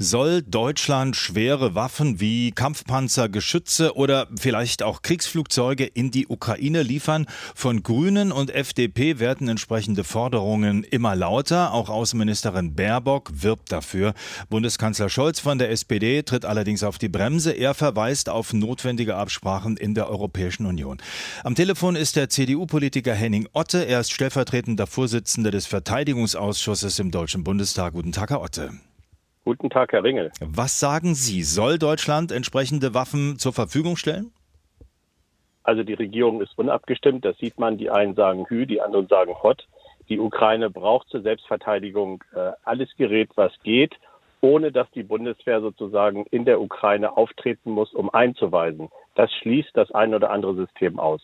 Soll Deutschland schwere Waffen wie Kampfpanzer, Geschütze oder vielleicht auch Kriegsflugzeuge in die Ukraine liefern? Von Grünen und FDP werden entsprechende Forderungen immer lauter. Auch Außenministerin Baerbock wirbt dafür. Bundeskanzler Scholz von der SPD tritt allerdings auf die Bremse. Er verweist auf notwendige Absprachen in der Europäischen Union. Am Telefon ist der CDU-Politiker Henning Otte. Er ist stellvertretender Vorsitzender des Verteidigungsausschusses im Deutschen Bundestag. Guten Tag, Herr Otte. Guten Tag, Herr Ringel. Was sagen Sie? Soll Deutschland entsprechende Waffen zur Verfügung stellen? Also die Regierung ist unabgestimmt, das sieht man. Die einen sagen Hü, die anderen sagen Hott. Die Ukraine braucht zur Selbstverteidigung alles Gerät, was geht, ohne dass die Bundeswehr sozusagen in der Ukraine auftreten muss, um einzuweisen. Das schließt das ein oder andere System aus.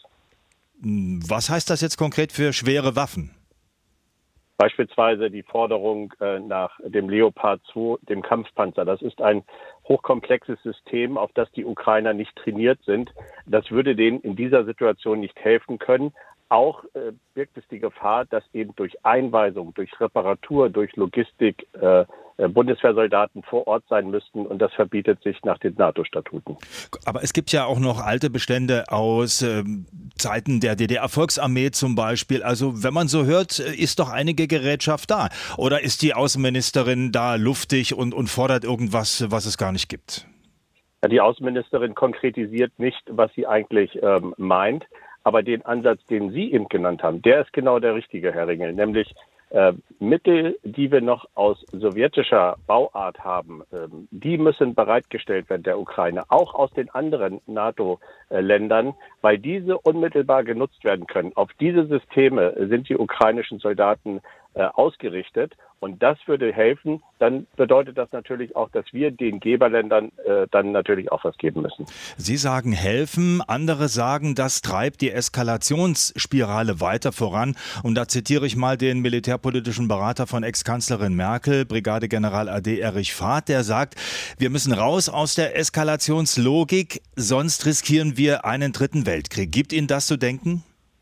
Was heißt das jetzt konkret für schwere Waffen? Beispielsweise die Forderung nach dem Leopard 2, dem Kampfpanzer. Das ist ein hochkomplexes System, auf das die Ukrainer nicht trainiert sind. Das würde denen in dieser Situation nicht helfen können. Auch birgt es die Gefahr, dass eben durch Einweisung, durch Reparatur, durch Logistik Bundeswehrsoldaten vor Ort sein müssten, und das verbietet sich nach den NATO-Statuten. Aber es gibt ja auch noch alte Bestände aus Zeiten der DDR-Volksarmee zum Beispiel. Also wenn man so hört, ist doch einige Gerätschaft da. Oder ist die Außenministerin da luftig und fordert irgendwas, was es gar nicht gibt? Ja, die Außenministerin konkretisiert nicht, was sie eigentlich meint. Aber den Ansatz, den Sie eben genannt haben, der ist genau der richtige, Herr Ringel, nämlich Mittel, die wir noch aus sowjetischer Bauart haben, die müssen bereitgestellt werden der Ukraine, auch aus den anderen NATO-Ländern, weil diese unmittelbar genutzt werden können. Auf diese Systeme sind die ukrainischen Soldaten ausgerichtet, und das würde helfen. Dann bedeutet das natürlich auch, dass wir den Geberländern dann natürlich auch was geben müssen. Sie sagen helfen, andere sagen, das treibt die Eskalationsspirale weiter voran. Und da zitiere ich mal den militärpolitischen Berater von Ex-Kanzlerin Merkel, Brigadegeneral AD Erich Fahrt, der sagt, wir müssen raus aus der Eskalationslogik, sonst riskieren wir einen dritten Weltkrieg. Gibt Ihnen das zu denken?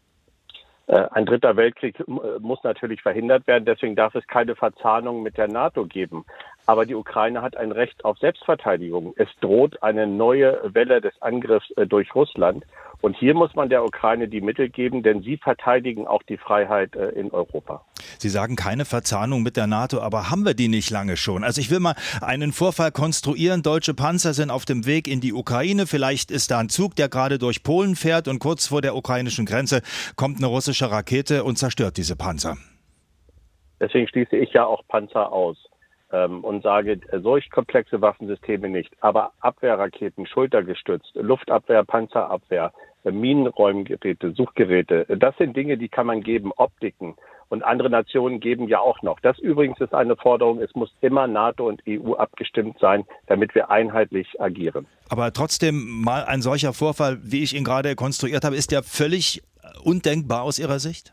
Ein dritter Weltkrieg muss natürlich verhindert werden. Deswegen darf es keine Verzahnung mit der NATO geben. Aber die Ukraine hat ein Recht auf Selbstverteidigung. Es droht eine neue Welle des Angriffs durch Russland. Und hier muss man der Ukraine die Mittel geben, denn sie verteidigen auch die Freiheit in Europa. Sie sagen keine Verzahnung mit der NATO, aber haben wir die nicht lange schon? Also ich will mal einen Vorfall konstruieren. Deutsche Panzer sind auf dem Weg in die Ukraine. Vielleicht ist da ein Zug, der gerade durch Polen fährt, und kurz vor der ukrainischen Grenze kommt eine russische Rakete und zerstört diese Panzer. Deswegen schließe ich ja auch Panzer aus und sage, solch komplexe Waffensysteme nicht. Aber Abwehrraketen, schultergestützt, Luftabwehr, Panzerabwehr, Minenräumgeräte, Suchgeräte, das sind Dinge, die kann man geben, Optiken. Und andere Nationen geben ja auch noch. Das übrigens ist eine Forderung, es muss immer NATO und EU abgestimmt sein, damit wir einheitlich agieren. Aber trotzdem mal ein solcher Vorfall, wie ich ihn gerade konstruiert habe, ist ja völlig undenkbar aus Ihrer Sicht?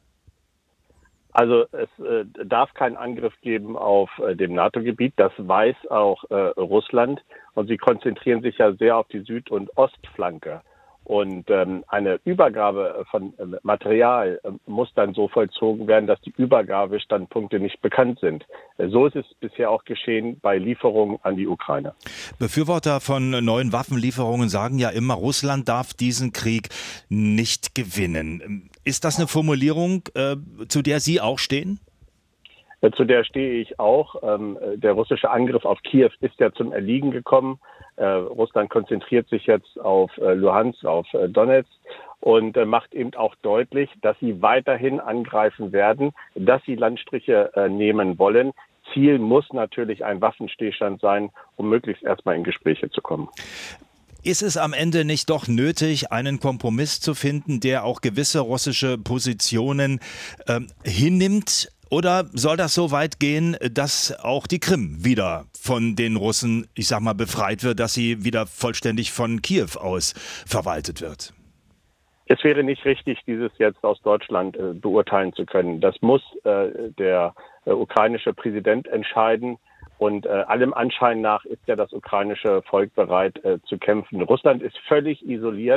Also es darf keinen Angriff geben auf dem NATO-Gebiet. Das weiß auch Russland. Und sie konzentrieren sich ja sehr auf die Süd- und Ostflanke. Und eine Übergabe von Material muss dann so vollzogen werden, dass die Übergabestandpunkte nicht bekannt sind. So ist es bisher auch geschehen bei Lieferungen an die Ukraine. Befürworter von neuen Waffenlieferungen sagen ja immer, Russland darf diesen Krieg nicht gewinnen. Ist das eine Formulierung, zu der Sie auch stehen? Zu der stehe ich auch. Der russische Angriff auf Kiew ist ja zum Erliegen gekommen. Russland konzentriert sich jetzt auf Luhansk, auf Donetsk und macht eben auch deutlich, dass sie weiterhin angreifen werden, dass sie Landstriche nehmen wollen. Ziel muss natürlich ein Waffenstillstand sein, um möglichst erstmal in Gespräche zu kommen. Ist es am Ende nicht doch nötig, einen Kompromiss zu finden, der auch gewisse russische Positionen hinnimmt? Oder soll das so weit gehen, dass auch die Krim wieder von den Russen, ich sag mal, befreit wird, dass sie wieder vollständig von Kiew aus verwaltet wird? Es wäre nicht richtig, dieses jetzt aus Deutschland beurteilen zu können. Das muss der ukrainische Präsident entscheiden. Und allem Anschein nach ist ja das ukrainische Volk bereit zu kämpfen. Russland ist völlig isoliert.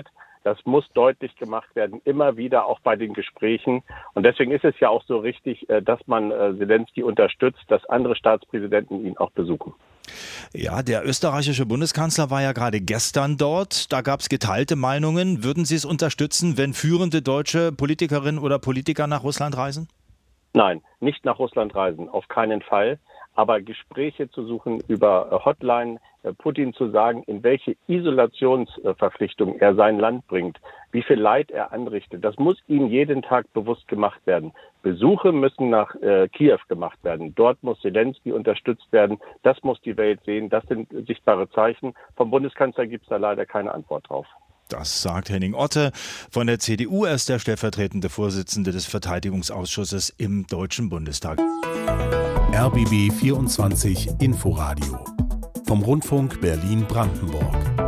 Das muss deutlich gemacht werden, immer wieder auch bei den Gesprächen. Und deswegen ist es ja auch so richtig, dass man Selenskyj unterstützt, dass andere Staatspräsidenten ihn auch besuchen. Ja, der österreichische Bundeskanzler war ja gerade gestern dort. Da gab es geteilte Meinungen. Würden Sie es unterstützen, wenn führende deutsche Politikerinnen oder Politiker nach Russland reisen? Nein, nicht nach Russland reisen, auf keinen Fall. Aber Gespräche zu suchen über Hotline, Putin zu sagen, in welche Isolationsverpflichtung er sein Land bringt, wie viel Leid er anrichtet, das muss ihm jeden Tag bewusst gemacht werden. Besuche müssen nach Kiew gemacht werden. Dort muss Selenskyj unterstützt werden. Das muss die Welt sehen. Das sind sichtbare Zeichen. Vom Bundeskanzler gibt es da leider keine Antwort drauf. Das sagt Henning Otte von der CDU. Er ist der stellvertretende Vorsitzende des Verteidigungsausschusses im Deutschen Bundestag. RBB 24 Inforadio vom Rundfunk Berlin-Brandenburg.